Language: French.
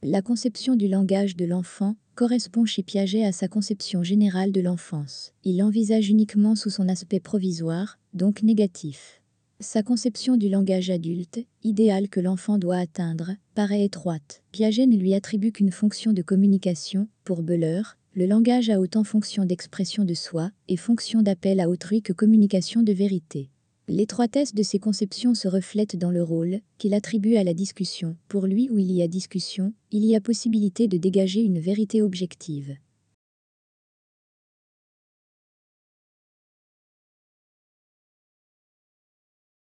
La conception du langage de l'enfant correspond chez Piaget à sa conception générale de l'enfance. Il l'envisage uniquement sous son aspect provisoire, donc négatif. Sa conception du langage adulte, idéal que l'enfant doit atteindre, paraît étroite. Piaget ne lui attribue qu'une fonction de communication. Pour Böhler, le langage a autant fonction d'expression de soi et fonction d'appel à autrui que communication de vérité. L'étroitesse de ses conceptions se reflète dans le rôle qu'il attribue à la discussion. Pour lui, où il y a discussion, il y a possibilité de dégager une vérité objective.